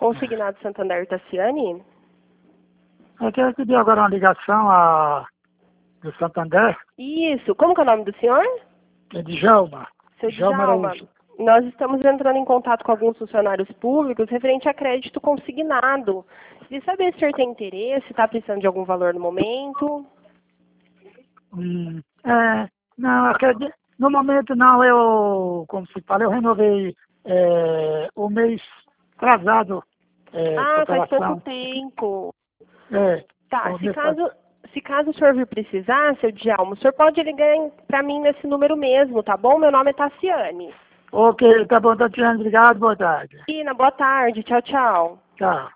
Consignado Santander Tassiane? É que eu recebi agora uma ligação do Santander, Isso. Como que é o nome do senhor? que é de Djalma. Seu Djalma Djalma. Araújo. Nós estamos entrando em contato com alguns funcionários públicos referente a crédito consignado. Queria saber se o senhor tem interesse, está precisando de algum valor no momento. Não, no momento não, como se fala, eu renovei o mês atrasado, essa Faz pouco operação. tempo. É, Tá, o se mês caso o senhor vir precisar, seu Djalma, o senhor pode ligar para mim nesse número mesmo, tá bom? Meu nome é Tassiane. Ok, tá bom, Tatiana, obrigado, boa tarde. Boa tarde. Tchau, tchau. Tchau.